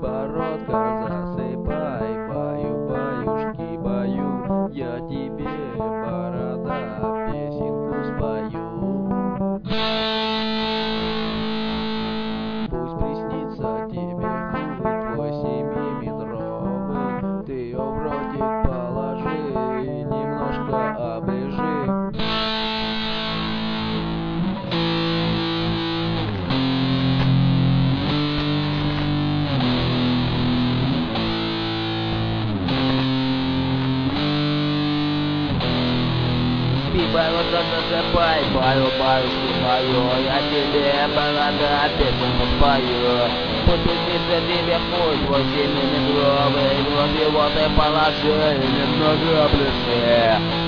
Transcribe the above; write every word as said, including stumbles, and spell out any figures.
подбородка засыпай. Баю, баюшки, баю, я тебе, борода, песенку спою. Пусть приснится тебе хуй твой семиметровый, ты ее в ротик положи, немножко оближи. Борода засыпай, баю, баюшки, баю, я тебе, борода, песенку спою. Пусть приснится тебе хуй твой семиметровый, в рот его ты положи, немного оближи.